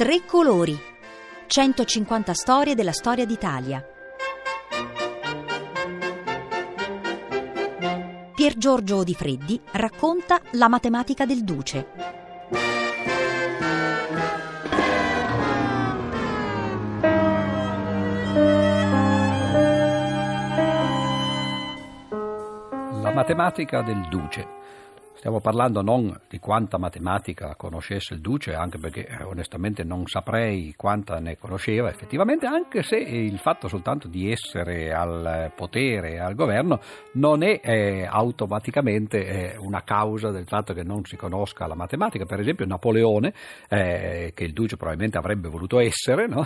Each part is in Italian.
Tre colori. 150 storie della storia d'Italia. Pier Giorgio Odifreddi racconta la matematica del Duce. La matematica del Duce. Stiamo parlando non di quanta matematica conoscesse il Duce, anche perché onestamente non saprei quanta ne conosceva effettivamente, anche se il fatto soltanto di essere al potere, al governo, non è automaticamente una causa del fatto che non si conosca la matematica. Per esempio Napoleone, che il Duce probabilmente avrebbe voluto essere, no?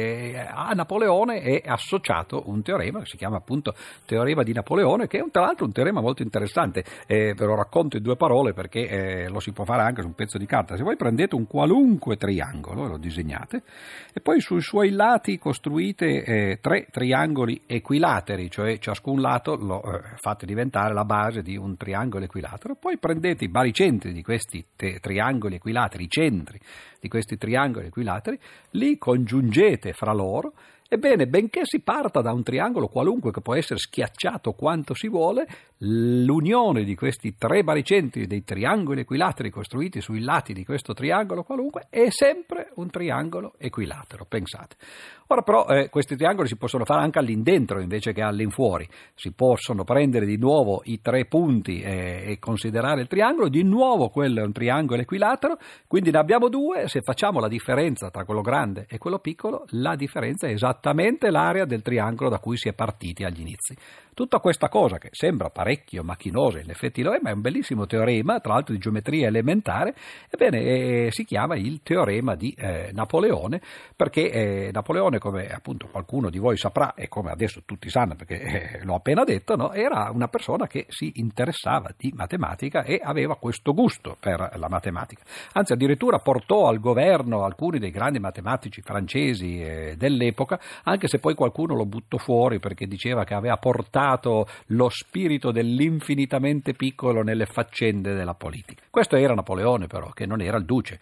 A Napoleone è associato un teorema che si chiama appunto teorema di Napoleone, che è tra l'altro un teorema molto interessante. Ve lo racconto in due parole perché lo si può fare anche su un pezzo di carta. Se voi prendete un qualunque triangolo e lo disegnate e poi sui suoi lati costruite tre triangoli equilateri, cioè ciascun lato lo fate diventare la base di un triangolo equilatero, poi prendete i baricentri di questi triangoli equilateri, i centri di questi triangoli equilateri, li congiungete fra loro. Ebbene, benché si parta da un triangolo qualunque che può essere schiacciato quanto si vuole, l'unione di questi tre baricentri dei triangoli equilateri costruiti sui lati di questo triangolo qualunque è sempre un triangolo equilatero, pensate. Ora però questi triangoli si possono fare anche all'indentro invece che all'infuori. Si possono prendere di nuovo i tre punti e considerare il triangolo, di nuovo quello è un triangolo equilatero, quindi ne abbiamo due. Se facciamo la differenza tra quello grande e quello piccolo, la differenza è esattamente l'area del triangolo da cui si è partiti agli inizi. Tutta questa cosa che sembra parecchio macchinosa, in effetti lo è, ma è un bellissimo teorema, tra l'altro di geometria elementare, ebbene si chiama il teorema di Napoleone, perché Napoleone, come appunto qualcuno di voi saprà e come adesso tutti sanno perché l'ho appena detto, no? Era una persona che si interessava di matematica e aveva questo gusto per la matematica. Anzi, addirittura portò al governo alcuni dei grandi matematici francesi dell'epoca, anche se poi qualcuno lo buttò fuori perché diceva che aveva portato lo spirito dell'infinitamente piccolo nelle faccende della politica. Questo era Napoleone però, che non era il Duce.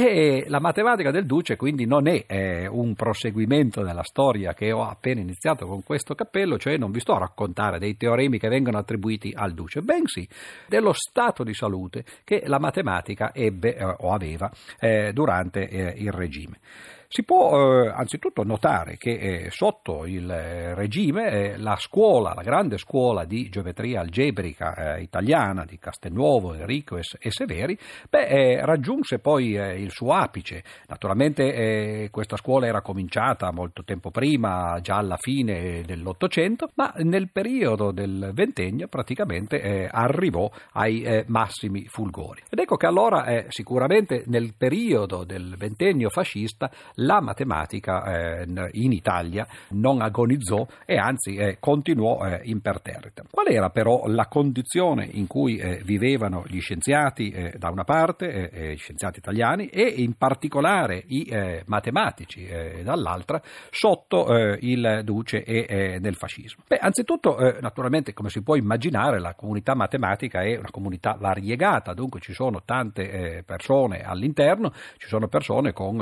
E la matematica del Duce quindi non è un proseguimento della storia che ho appena iniziato con questo cappello, cioè non vi sto a raccontare dei teoremi che vengono attribuiti al Duce, bensì dello stato di salute che la matematica ebbe o aveva durante il regime. Si può anzitutto notare che sotto il regime la grande scuola di geometria algebrica italiana di Castelnuovo, Enriquez e Severi, raggiunse poi il suo apice. Naturalmente questa scuola era cominciata molto tempo prima, già alla fine dell'Ottocento, ma nel periodo del ventennio praticamente arrivò ai massimi fulgori. Ed ecco che allora sicuramente nel periodo del ventennio fascista la matematica in Italia non agonizzò e anzi continuò imperterrita. Qual era però la condizione in cui vivevano gli scienziati da una parte, gli scienziati italiani, e in particolare i matematici dall'altra sotto il Duce e nel fascismo? Anzitutto naturalmente, come si può immaginare, la comunità matematica è una comunità variegata, dunque ci sono tante persone all'interno, ci sono persone con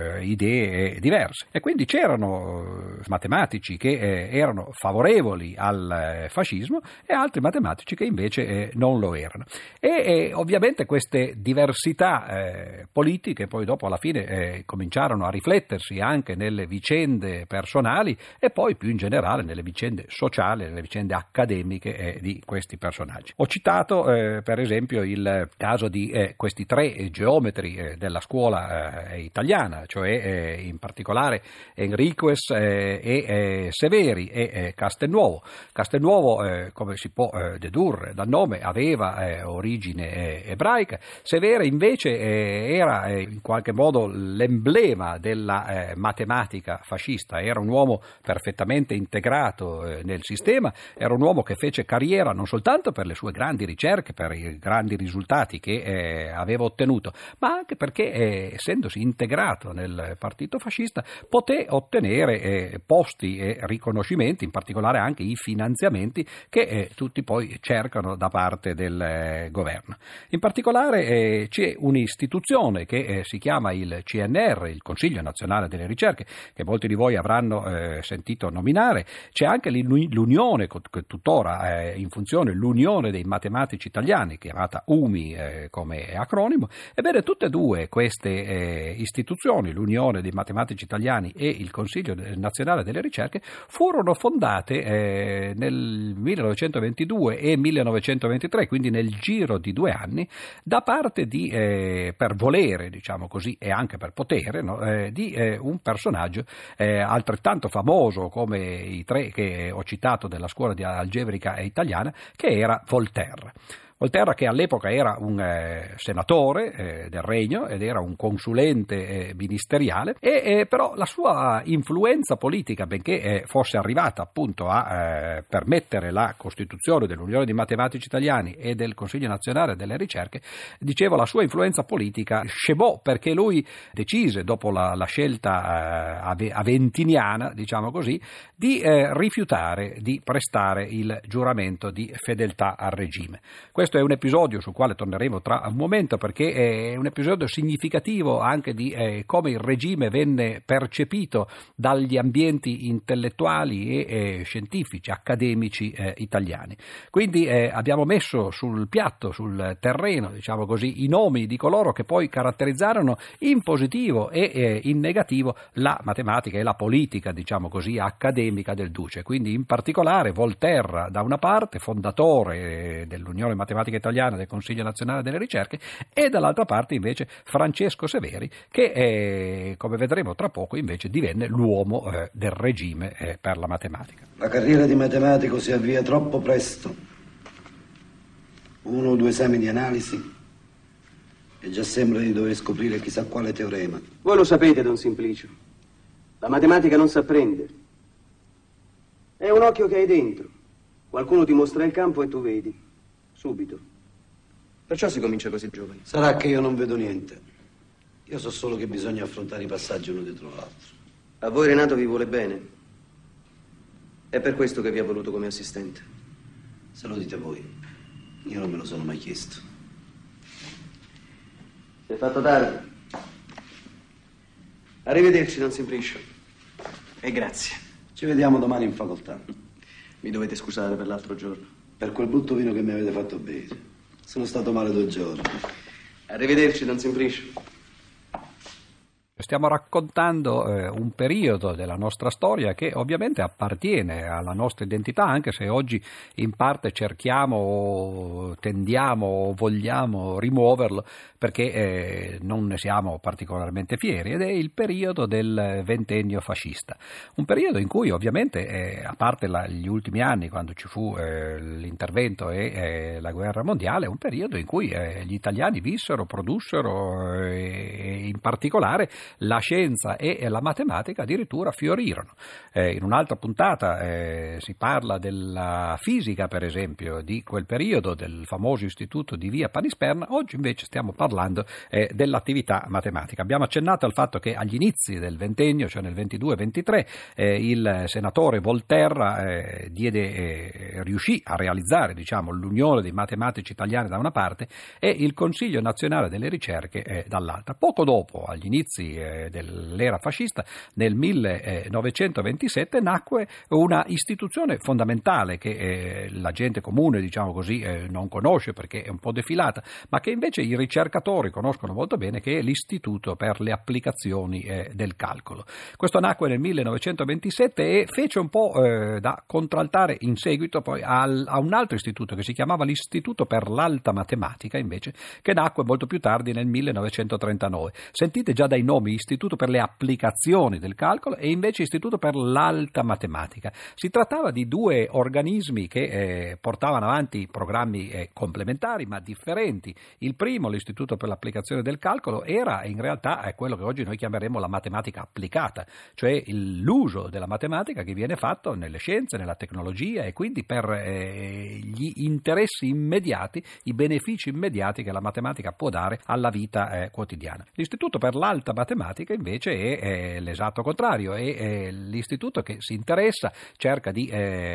idee diverse e quindi c'erano matematici che erano favorevoli al fascismo e altri matematici che invece non lo erano. E ovviamente queste diversità politiche poi dopo alla fine cominciarono a riflettersi anche nelle vicende personali e poi più in generale nelle vicende sociali, nelle vicende accademiche di questi personaggi. Ho citato per esempio il caso di questi tre geometri della scuola italiana, cioè in particolare Enriquez e Severi e Castelnuovo. Castelnuovo, come si può dedurre dal nome, aveva origine ebraica. Severi invece era in qualche modo l'emblema della matematica fascista. Era un uomo perfettamente integrato nel sistema, era un uomo che fece carriera non soltanto per le sue grandi ricerche, per i grandi risultati che aveva ottenuto, ma anche perché essendosi integrato nel partito fascista poté ottenere posti e riconoscimenti, in particolare anche i finanziamenti che tutti poi cercano da parte del governo. In particolare c'è un'istituzione che si chiama il CNR, il Consiglio Nazionale delle Ricerche, che molti di voi avranno sentito nominare. C'è anche l'Unione, che tuttora è in funzione, l'Unione dei Matematici Italiani, chiamata UMI come acronimo. Ebbene, tutte e due queste istituzioni, l'Unione dei Matematici Italiani e il Consiglio Nazionale delle Ricerche, furono fondate nel 1922 e 1923, quindi nel giro di 2 anni, da parte di, per volere, diciamo così, e anche per potere, no, di un personaggio altrettanto famoso come i 3 che ho citato della scuola di algebrica italiana, che era Volterra. Volterra, che all'epoca era un senatore del Regno ed era un consulente ministeriale, e però la sua influenza politica, benché fosse arrivata appunto a permettere la costituzione dell'Unione dei Matematici Italiani e del Consiglio Nazionale delle Ricerche, dicevo, la sua influenza politica scemò perché lui decise, dopo la scelta aventiniana, diciamo così, di rifiutare di prestare il giuramento di fedeltà al regime. Questo è un episodio sul quale torneremo tra un momento, perché è un episodio significativo anche di come il regime venne percepito dagli ambienti intellettuali e scientifici, accademici italiani. Quindi abbiamo messo sul piatto, sul terreno, diciamo così, i nomi di coloro che poi caratterizzarono in positivo e in negativo la matematica e la politica, diciamo così, accademica del Duce. Quindi in particolare Volterra da una parte, fondatore dell'Unione Matematica Italiana, del Consiglio Nazionale delle Ricerche, e dall'altra parte invece Francesco Severi, che come vedremo tra poco invece divenne l'uomo del regime per la matematica. La carriera di matematico si avvia troppo presto. 1 o 2 esami di analisi e già sembra di dover scoprire chissà quale teorema. Voi lo sapete, Don Simplicio. La matematica non si apprende. È un occhio che hai dentro. Qualcuno ti mostra il campo e tu vedi. Subito. Perciò si comincia così giovani. Sarà che io non vedo niente. Io so solo che bisogna affrontare i passaggi uno dietro l'altro. A voi Renato vi vuole bene. È per questo che vi ha voluto come assistente. Se lo dite voi. Io non me lo sono mai chiesto. Si è fatto tardi. Arrivederci, Don Simplicio. E grazie. Ci vediamo domani in facoltà. Mi dovete scusare per l'altro giorno. Per quel brutto vino che mi avete fatto bere. Sono stato male 2 giorni. Arrivederci, Don Simplicio. Stiamo raccontando un periodo della nostra storia che ovviamente appartiene alla nostra identità, anche se oggi in parte cerchiamo o tendiamo o vogliamo rimuoverlo perché non ne siamo particolarmente fieri, ed è il periodo del ventennio fascista. Un periodo in cui ovviamente, a parte gli ultimi anni quando ci fu l'intervento e la guerra mondiale, un periodo in cui gli italiani vissero, produssero e in particolare la scienza e la matematica addirittura fiorirono. In un'altra puntata si parla della fisica, per esempio, di quel periodo, del famoso istituto di via Panisperna. Oggi invece stiamo parlando dell'attività matematica. Abbiamo accennato al fatto che agli inizi del ventennio, cioè nel 22-23, il senatore Volterra riuscì a realizzare, diciamo, l'Unione dei Matematici Italiani da una parte e il Consiglio Nazionale delle Ricerche dall'altra. Poco dopo, agli inizi dell'era fascista, nel 1927 nacque una istituzione fondamentale che la gente comune, diciamo così, non conosce perché è un po' defilata, ma che invece i ricercatori conoscono molto bene, che è l'Istituto per le applicazioni del calcolo. Questo nacque nel 1927 e fece un po' da contraltare in seguito poi a un altro istituto che si chiamava l'Istituto per l'Alta Matematica, invece, che nacque molto più tardi nel 1939. Sentite già dai nomi: Istituto per le applicazioni del calcolo e invece Istituto per l'Alta Matematica. Si trattava di 2 organismi che portavano avanti programmi complementari ma differenti. Il primo, l'Istituto per l'applicazione del calcolo, era in realtà quello che oggi noi chiameremo la matematica applicata, cioè l'uso della matematica che viene fatto nelle scienze, nella tecnologia e quindi per gli interessi immediati, i benefici immediati che la matematica può dare alla vita quotidiana. L'Istituto per l'Alta Matematica matematica invece è l'esatto contrario, è l'istituto che si interessa, cerca di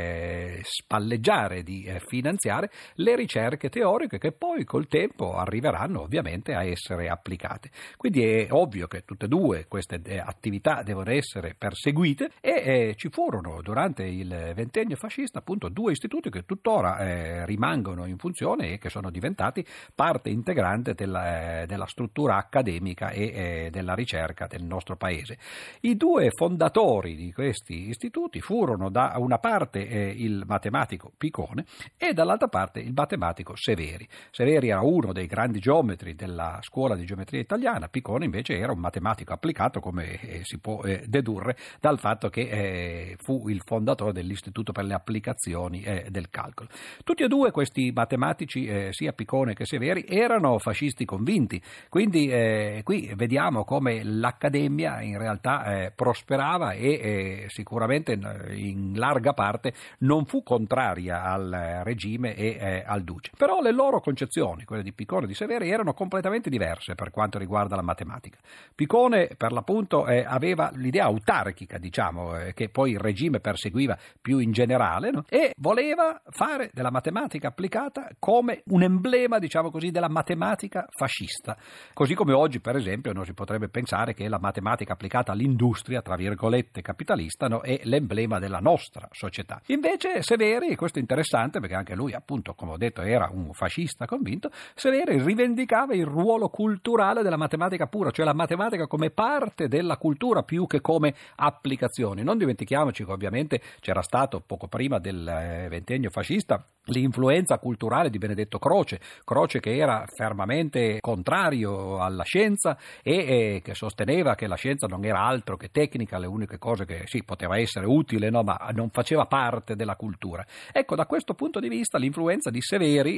spalleggiare, di finanziare le ricerche teoriche che poi col tempo arriveranno ovviamente a essere applicate. Quindi è ovvio che tutte e due queste attività devono essere perseguite e ci furono durante il ventennio fascista appunto due istituti che tuttora rimangono in funzione e che sono diventati parte integrante della struttura accademica e della ricerca del nostro paese. I due fondatori di questi istituti furono da una parte il matematico Picone e dall'altra parte il matematico Severi. Severi era uno dei grandi geometri della scuola di geometria italiana, Picone invece era un matematico applicato, come si può dedurre dal fatto che fu il fondatore dell'Istituto per le applicazioni del calcolo. Tutti e due questi matematici, sia Picone che Severi, erano fascisti convinti, quindi qui vediamo come l'accademia in realtà prosperava e sicuramente in larga parte non fu contraria al regime e al duce. Però le loro concezioni, quelle di Picone e di Severi, erano completamente diverse per quanto riguarda la matematica. Picone per l'appunto aveva l'idea autarchica, diciamo, che poi il regime perseguiva più in generale, no? E voleva fare della matematica applicata come un emblema, diciamo così, della matematica fascista. Così come oggi, per esempio, non si potrebbe pensare che la matematica applicata all'industria, tra virgolette, capitalista, no, è l'emblema della nostra società. Invece Severi, questo è interessante perché anche lui, appunto, come ho detto, era un fascista convinto, Severi rivendicava il ruolo culturale della matematica pura, cioè la matematica come parte della cultura più che come applicazioni. Non dimentichiamoci che ovviamente c'era stato poco prima del ventennio fascista l'influenza culturale di Benedetto Croce che era fermamente contrario alla scienza e che sosteneva che la scienza non era altro che tecnica, le uniche cose che sì poteva essere utile, no, ma non faceva parte della cultura. Ecco, da questo punto di vista l'influenza di Severi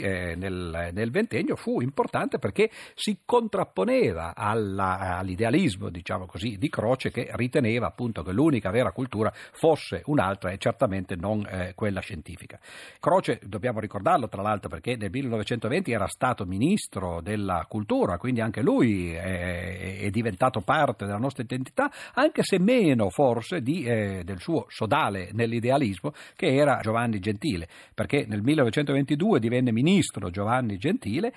nel ventennio fu importante perché si contrapponeva all'idealismo, diciamo così, di Croce, che riteneva appunto che l'unica vera cultura fosse un'altra e certamente non quella scientifica. Croce, dobbiamo ricordarlo tra l'altro perché nel 1920 era stato ministro della cultura, quindi anche lui è diventato parte della nostra identità, anche se meno forse del suo sodale nell'idealismo che era Giovanni Gentile, perché nel 1922 divenne ministro Giovanni Gentile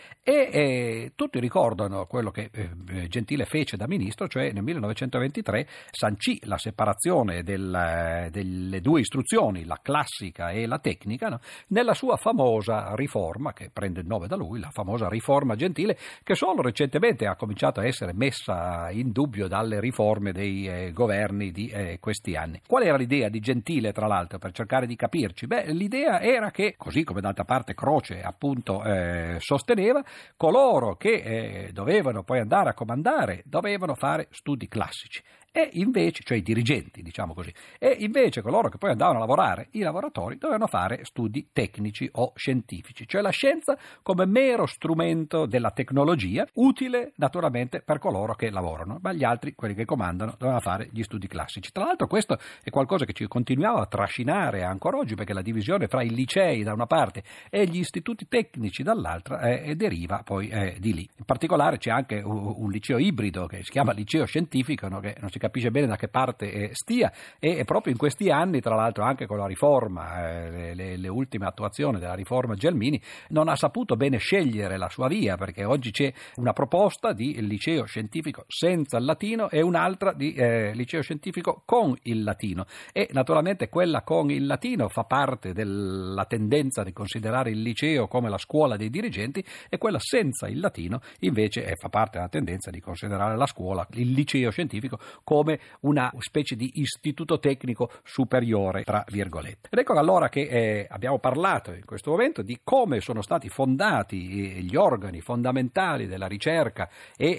e tutti ricordano quello che Gentile fece da ministro, cioè nel 1923 sancì la separazione delle due istruzioni, la classica e la tecnica, no? Nella sua famosa riforma, che prende il nome da lui, la famosa riforma Gentile, che solo recentemente ha cominciato a essere messa in dubbio dalle riforme dei governi di questi anni. Qual era l'idea di Gentile, tra l'altro, per cercare di capirci? L'idea era che, così come d'altra parte Croce appunto sosteneva, coloro che dovevano poi andare a comandare dovevano fare studi classici. E invece, cioè i dirigenti, diciamo così, e invece coloro che poi andavano a lavorare, i lavoratori, dovevano fare studi tecnici o scientifici, cioè la scienza come mero strumento della tecnologia, utile naturalmente per coloro che lavorano, ma gli altri, quelli che comandano, dovevano fare gli studi classici. Tra l'altro questo è qualcosa che ci continuiamo a trascinare ancora oggi, perché la divisione fra i licei da una parte e gli istituti tecnici dall'altra deriva poi di lì. In particolare c'è anche un liceo ibrido che si chiama liceo scientifico, no? Che non si capisce bene da che parte stia, e proprio in questi anni, tra l'altro anche con la riforma, le ultime attuazioni della riforma Gelmini, non ha saputo bene scegliere la sua via, perché oggi c'è una proposta di liceo scientifico senza il latino e un'altra di liceo scientifico con il latino, e naturalmente quella con il latino fa parte della tendenza di considerare il liceo come la scuola dei dirigenti, e quella senza il latino invece fa parte della tendenza di considerare la scuola, il liceo scientifico, come una specie di istituto tecnico superiore, tra virgolette. Ed ecco allora che abbiamo parlato in questo momento di come sono stati fondati gli organi fondamentali della ricerca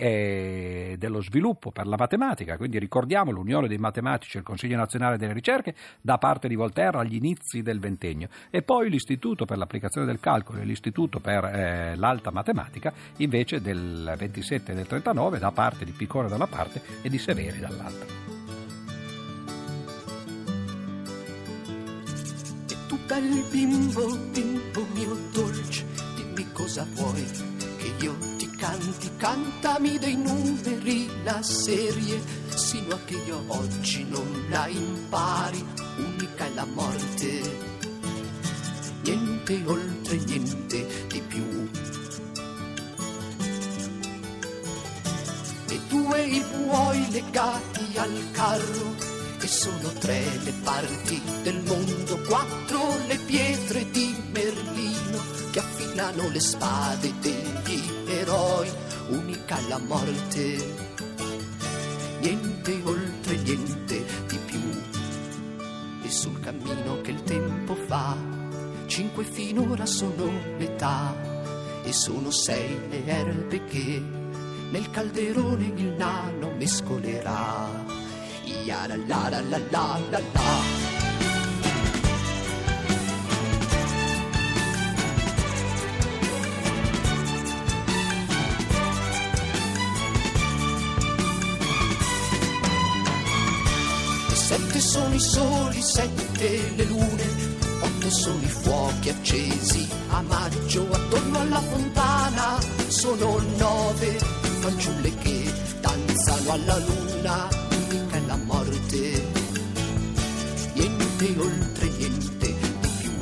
e dello sviluppo per la matematica. Quindi ricordiamo l'Unione dei Matematici e il Consiglio Nazionale delle Ricerche da parte di Voltaire agli inizi del ventennio, e poi l'Istituto per l'applicazione del calcolo e l'Istituto per l'alta matematica invece del 27 e del 39 da parte di Picone da una parte e di Severi dall'altra. E tu dal bimbo mio dolce, dimmi cosa vuoi che io ti canti cantami dei numeri la serie, sino a che io oggi non la impari, unica è la morte, niente oltre, niente di più. E due i buoi legati al carro, e sono 3 le parti del mondo, 4 le pietre di Merlino che affilano le spade degli eroi, unica la morte, niente oltre, niente di più. E sul cammino che il tempo fa, 5 finora sono l'età, e sono 6 le erbe che nel calderone il nano mescolerà. Ya la la la la la la la. E 7 sono i soli, 7 le lune, 8 sono i fuochi accesi a maggio attorno alla fontana, sono 9 fanciulle che danzano alla luna, la morte, niente oltre, niente di più.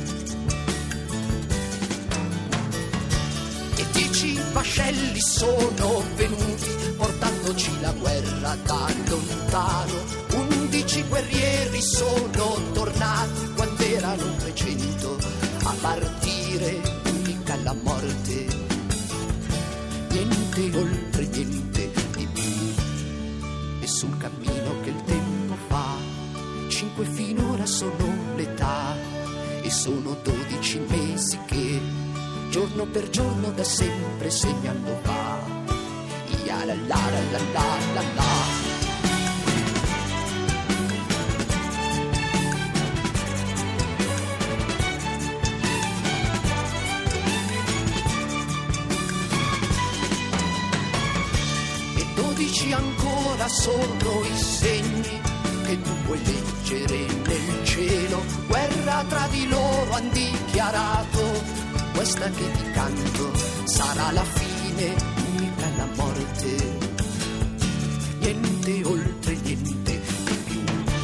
E 10 vascelli sono venuti portandoci la guerra da lontano, 11 guerrieri sono tornati quando erano 300 a partire, unica la morte, niente oltre, niente di più. E sul cammino che il tempo fa, 5 finora sono l'età, e sono 12 mesi che giorno per giorno da sempre segnando va. Ya la la la la la la la. Ancora sono i segni che tu puoi leggere nel cielo, guerra tra di loro han dichiarato, questa che ti canto sarà la fine, unica la morte, niente oltre, niente di più.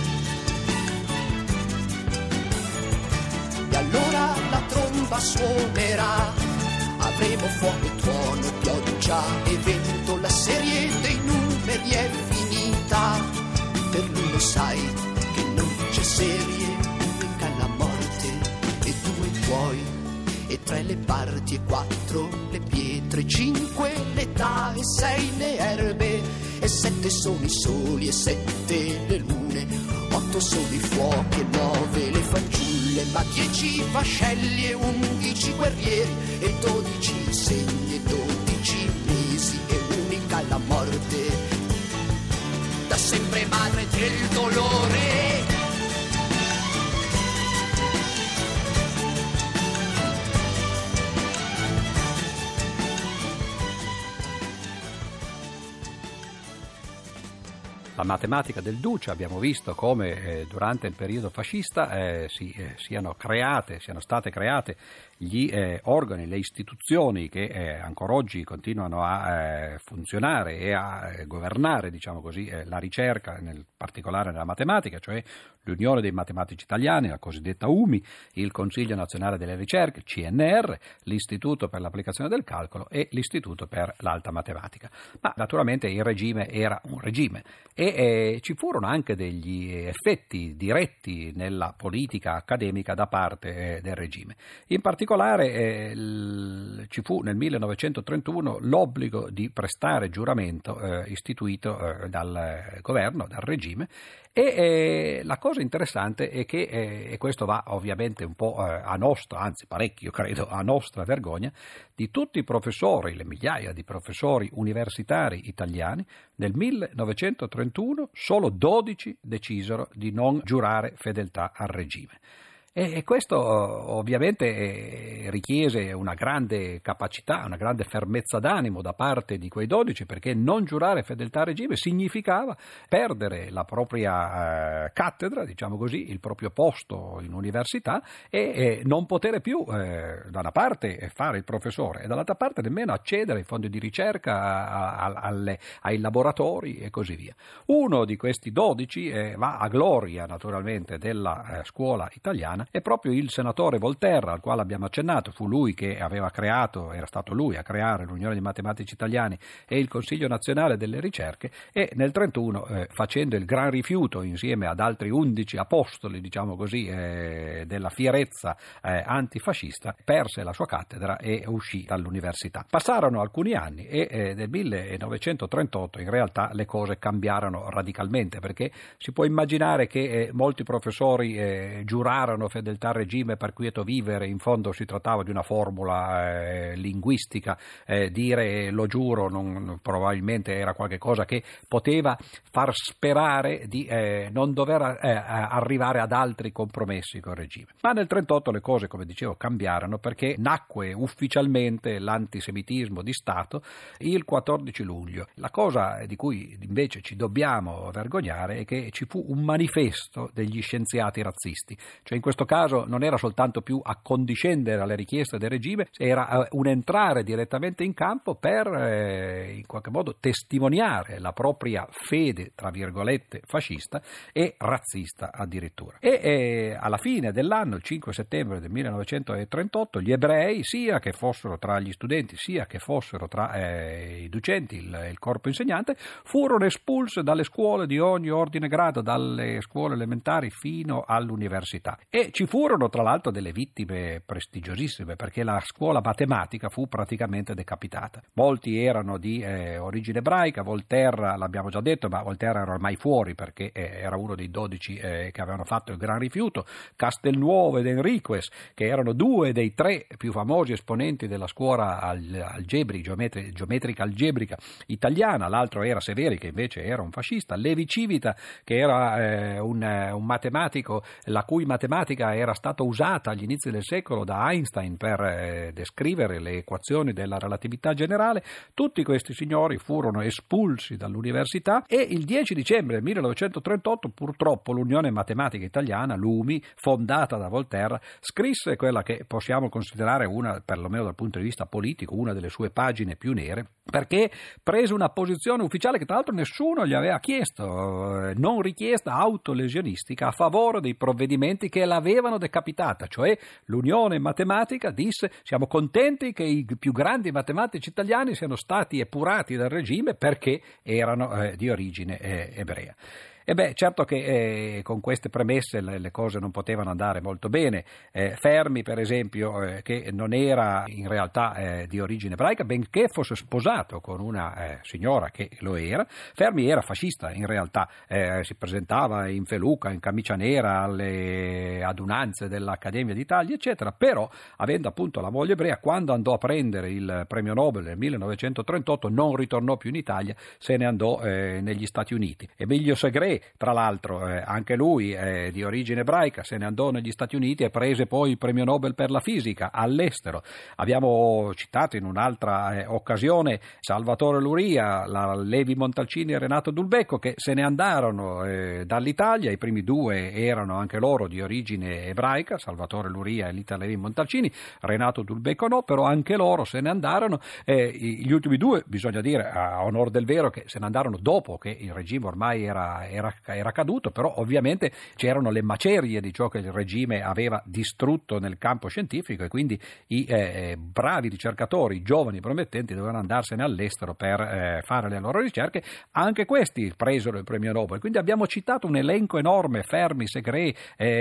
E allora la tromba suonerà, avremo fuoco, tuono, pioggia e vento, la serie dei numeri è finita, per lui lo sai che non c'è serie, unica la morte, e 2 tuoi, e 3 le parti, e 4 le pietre, 5 l'età, e 6 le erbe, e 7 sono i soli, e 7 le lune, 8 sono i fuochi, e 9 le fanciulle, ma 10 vascelli, e 11 guerrieri, e 12 segni, e 12 mesi, e unica la morte, da sempre madre del dolore. La matematica del Duce, abbiamo visto come durante il periodo fascista siano state create gli organi, le istituzioni che ancora oggi continuano a funzionare e a governare, diciamo così, la ricerca, nel particolare nella matematica, cioè l'Unione dei Matematici Italiani, la cosiddetta UMI, il Consiglio Nazionale delle Ricerche, CNR, l'Istituto per l'Applicazione del Calcolo e l'Istituto per l'Alta Matematica. Ma naturalmente il regime era un regime e ci furono anche degli effetti diretti nella politica accademica da parte del regime. In particolare ci fu nel 1931 l'obbligo di prestare giuramento istituito dal governo, dal regime, e la cosa interessante è che, e questo va ovviamente un po' a nostra, anzi parecchio credo, a nostra vergogna, di tutti i professori, le migliaia di professori universitari italiani, nel 1931 solo 12 decisero di non giurare fedeltà al regime. E questo ovviamente richiese una grande capacità, una grande fermezza d'animo da parte di quei 12, perché non giurare fedeltà al regime significava perdere la propria cattedra, diciamo così, il proprio posto in università e non poter più da una parte fare il professore e dall'altra parte nemmeno accedere ai fondi di ricerca, ai laboratori e così via. Uno di questi 12 va a gloria naturalmente della scuola italiana, è proprio il senatore Volterra, al quale abbiamo accennato. Fu lui che aveva creato, era stato lui a creare l'Unione dei Matematici Italiani e il Consiglio Nazionale delle Ricerche, e nel 1931 facendo il gran rifiuto insieme ad altri 11 apostoli, diciamo così, della fierezza antifascista, perse la sua cattedra e uscì dall'università. Passarono alcuni anni e nel 1938 in realtà le cose cambiarono radicalmente, perché si può immaginare che molti professori giurarono fedeltà al regime per quieto vivere. In fondo si trattava di una formula linguistica, dire lo giuro probabilmente era qualche cosa che poteva far sperare di non dover arrivare ad altri compromessi col regime. Ma nel 1938 le cose, come dicevo, cambiarono, perché nacque ufficialmente l'antisemitismo di Stato il 14 luglio. La cosa di cui invece ci dobbiamo vergognare è che ci fu un manifesto degli scienziati razzisti, cioè in questo caso non era soltanto più accondiscendere alle richieste del regime, era un entrare direttamente in campo per in qualche modo testimoniare la propria fede, tra virgolette, fascista e razzista addirittura. E alla fine dell'anno, il 5 settembre del 1938, gli ebrei, sia che fossero tra gli studenti sia che fossero tra i docenti, il corpo insegnante, furono espulsi dalle scuole di ogni ordine e grado, dalle scuole elementari fino all'università. E ci furono tra l'altro delle vittime prestigiosissime, perché la scuola matematica fu praticamente decapitata. Molti erano di origine ebraica. Volterra, l'abbiamo già detto, ma Volterra era ormai fuori perché era uno dei 12 che avevano fatto il gran rifiuto. Castelnuovo ed Enriquez, che erano due dei 3 più famosi esponenti della scuola geometrica algebrica italiana. L'altro era Severi, che invece era un fascista. Levi Civita, che era un matematico la cui matematica era stata usata agli inizi del secolo da Einstein per descrivere le equazioni della relatività generale. Tutti questi signori furono espulsi dall'università e il 10 dicembre 1938 purtroppo l'Unione Matematica Italiana, l'UMI, fondata da Volterra, scrisse quella che possiamo considerare una, perlomeno dal punto di vista politico, una delle sue pagine più nere, perché prese una posizione ufficiale che tra l'altro nessuno gli aveva chiesto, non richiesta, autolesionistica, a favore dei provvedimenti che l'avevano decapitata. Cioè l'Unione Matematica disse: siamo contenti che i più grandi matematici italiani siano stati epurati dal regime perché erano di origine ebrea. E certo che con queste premesse le cose non potevano andare molto bene. Fermi, per esempio, che non era in realtà di origine ebraica, benché fosse sposato con una signora che lo era. Fermi era fascista, in realtà si presentava in feluca, in camicia nera alle adunanze dell'Accademia d'Italia, eccetera, però avendo appunto la moglie ebrea, quando andò a prendere il premio Nobel nel 1938 non ritornò più in Italia, se ne andò negli Stati Uniti. Emilio Segrè, tra l'altro anche lui di origine ebraica, se ne andò negli Stati Uniti e prese poi il premio Nobel per la fisica all'estero. Abbiamo citato in un'altra occasione Salvatore Luria, Levi Montalcini e Renato Dulbecco, che se ne andarono dall'Italia. I primi 2 erano anche loro di origine ebraica, Salvatore Luria e Lita Levi Montalcini, Renato Dulbecco no, però anche loro se ne andarono. Gli ultimi 2, bisogna dire a onor del vero, che se ne andarono dopo che il regime ormai era caduto, però ovviamente c'erano le macerie di ciò che il regime aveva distrutto nel campo scientifico e quindi i bravi ricercatori, i giovani promettenti, dovevano andarsene all'estero per fare le loro ricerche. Anche questi presero il premio Nobel, quindi abbiamo citato un elenco enorme: Fermi, Segrè,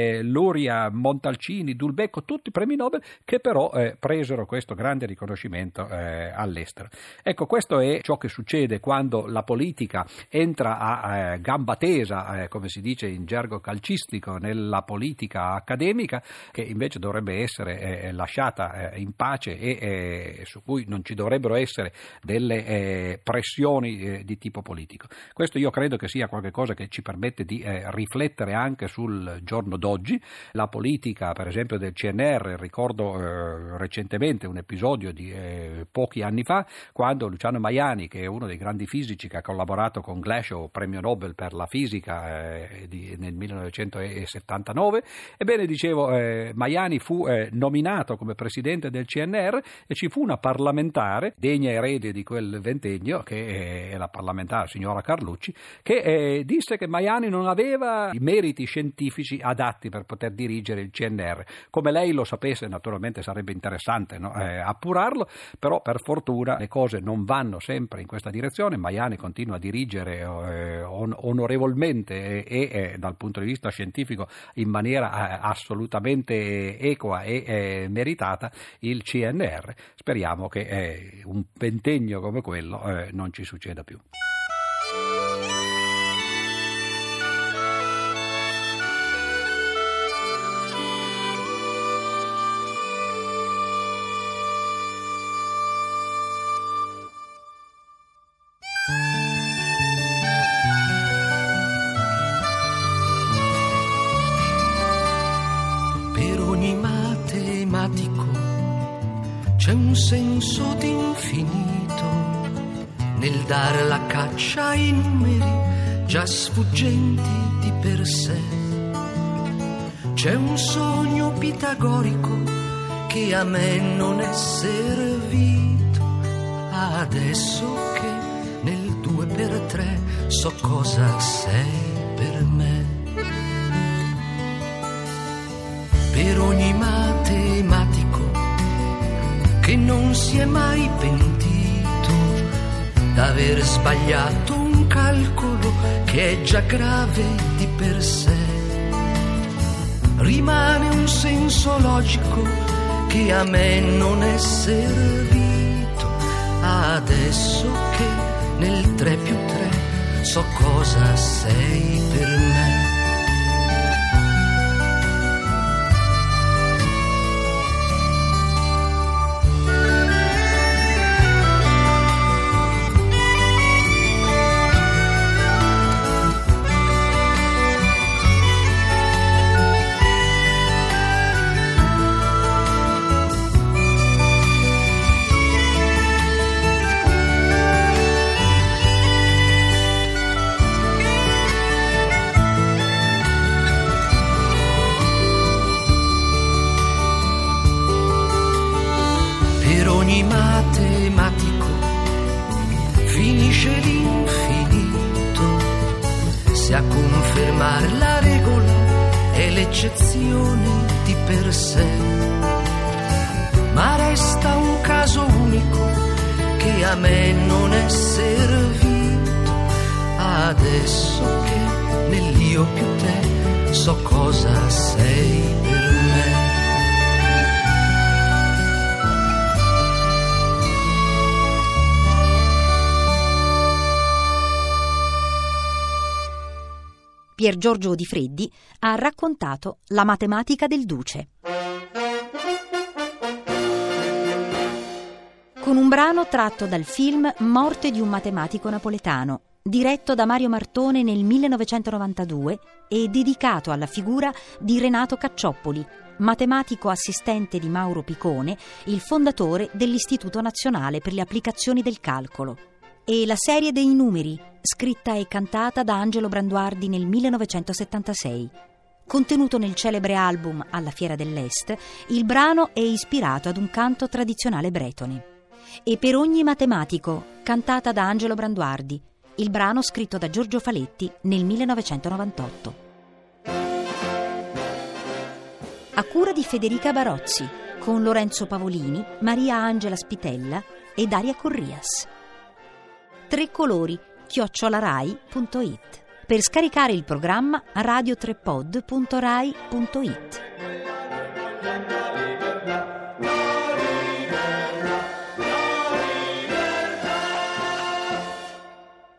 Luria, Montalcini, Dulbecco, tutti premi Nobel che però presero questo grande riconoscimento all'estero. Ecco, questo è ciò che succede quando la politica entra a gamba tesa attesa, come si dice in gergo calcistico, nella politica accademica, che invece dovrebbe essere lasciata in pace e su cui non ci dovrebbero essere delle pressioni di tipo politico. Questo io credo che sia qualcosa che ci permette di riflettere anche sul giorno d'oggi. La politica, per esempio, del CNR, ricordo recentemente un episodio di pochi anni fa, quando Luciano Maiani, che è uno dei grandi fisici che ha collaborato con Glashow, premio Nobel per la fisica nel 1979, ebbene dicevo, Maiani fu nominato come presidente del CNR e ci fu una parlamentare, degna erede di quel ventennio, che è la parlamentare signora Carlucci, che disse che Maiani non aveva i meriti scientifici adatti per poter dirigere il CNR. Come lei lo sapesse, naturalmente sarebbe interessante, no? Appurarlo, però per fortuna le cose non vanno sempre in questa direzione. Maiani continua a dirigere onorevolmente e dal punto di vista scientifico in maniera assolutamente equa e meritata il CNR. Speriamo che un ventennio come quello non ci succeda più. Per ogni matematico c'è un senso d'infinito nel dare la caccia ai numeri già sfuggenti di per sé. C'è un sogno pitagorico che a me non è servito, adesso che nel 2x3 so cosa sei per me. Per ogni matematico che non si è mai pentito d'aver sbagliato un calcolo che è già grave di per sé, rimane un senso logico che a me non è servito, adesso che nel 3+3 so cosa sei per me. Ogni matematico finisce l'infinito se a confermare la regola è l'eccezione di per sé, ma resta un caso unico che a me non è servito, adesso che nell'io più te so cosa sei per me. Pier Giorgio Di Freddi ha raccontato La matematica del Duce. Con un brano tratto dal film Morte di un matematico napoletano, diretto da Mario Martone nel 1992 e dedicato alla figura di Renato Caccioppoli, matematico assistente di Mauro Picone, il fondatore dell'Istituto Nazionale per le Applicazioni del Calcolo, e La serie dei numeri, scritta e cantata da Angelo Branduardi nel 1976. Contenuto nel celebre album Alla Fiera dell'Est, il brano è ispirato ad un canto tradizionale bretone. E Per ogni matematico, cantata da Angelo Branduardi, il brano scritto da Giorgio Faletti nel 1998. A cura di Federica Barozzi, con Lorenzo Pavolini, Maria Angela Spitella e Daria Corrias. Trecolori@rai.it. Per scaricare il programma radiotrepod.rai.it.